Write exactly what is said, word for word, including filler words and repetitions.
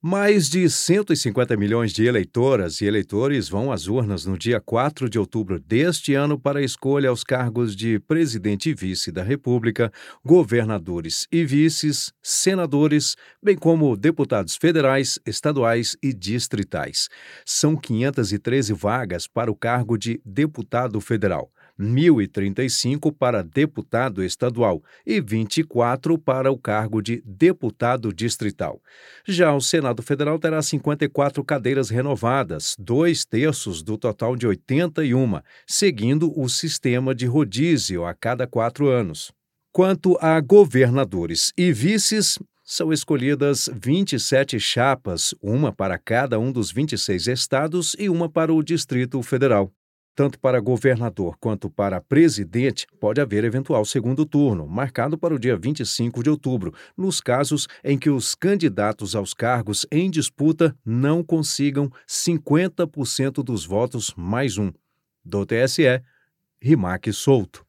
Mais de cento e cinquenta milhões de eleitoras e eleitores vão às urnas no dia quatro de outubro deste ano para a escolha aos cargos de presidente e vice da República, governadores e vices, senadores, bem como deputados federais, estaduais e distritais. São quinhentas e treze vagas para o cargo de deputado federal, mil e trinta e cinco para deputado estadual e vinte e quatro para o cargo de deputado distrital. Já o Senado Federal terá cinquenta e quatro cadeiras renovadas, dois terços do total de oitenta e uma, seguindo o sistema de rodízio a cada quatro anos. Quanto a governadores e vices, são escolhidas vinte e sete chapas, uma para cada um dos vinte e seis estados e uma para o Distrito Federal. Tanto para governador quanto para presidente, pode haver eventual segundo turno, marcado para o dia vinte e cinco de outubro, nos casos em que os candidatos aos cargos em disputa não consigam cinquenta por cento dos votos mais um. Do T S E, Rimac Souto.